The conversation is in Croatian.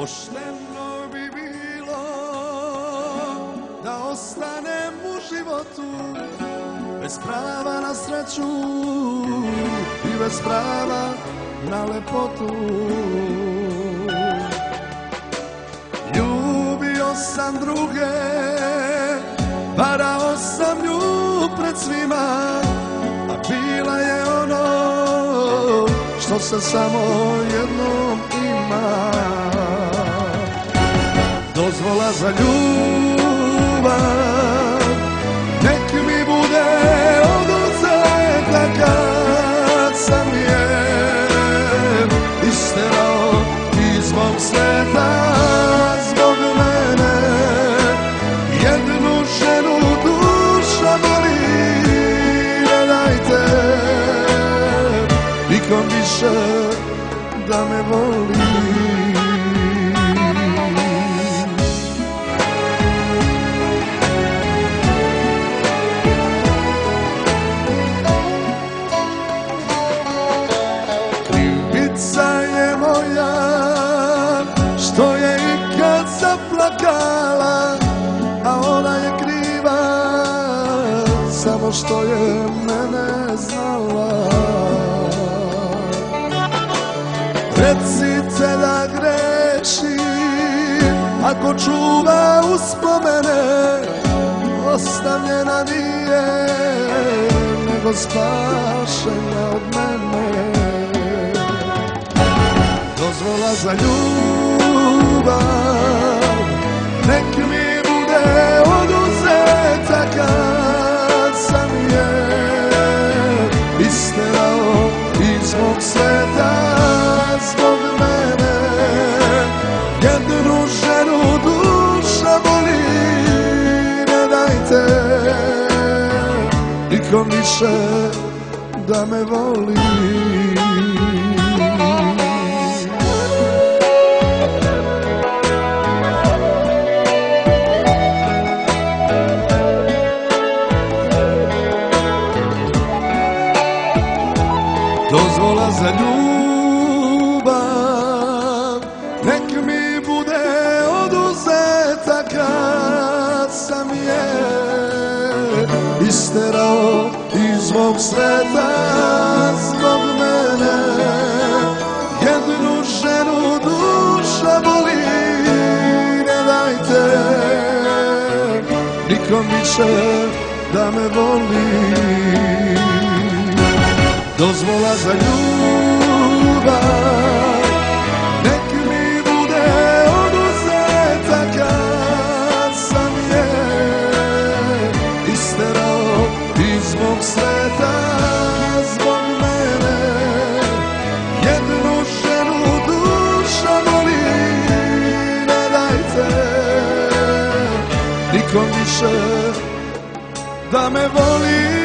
Pošteno bi bilo da ostanem u životu bez prava na sreću i bez prava na lepotu. Ljubio sam druge, varao sam nju pred svima, a bila je ono što se samo jednom ima. Dozvola za ljubav nek mi bude oduzeta kad sam je isterao iz mog sveta zbog mene. Jednu ženu duša boli, ne dajte nikom više da me voli. Što je ikad zaplakala, a ona je kriva samo što je mene znala. Recite da grešim ako čuva uspomene, ostavljena nije nego spašena od mene. Dozvola za ljubav nek mi bude oduzeta kad sam je isterao iz mog sveta zbog mene. Jednu ženu duša boli, ne dajte nikom više da me voli. Dozvola za ljubav nek mi bude oduzeta kad sam je isterao iz mog sveta zbog mene. Jednu ženu duša boli, ne dajte nikom više da me voli. Dozvola za ljubav nek mi bude oduzeta kad sam je isterao iz mog sveta zbog mene. Jednu ženu duša boli, ne dajte nikom više da me voli.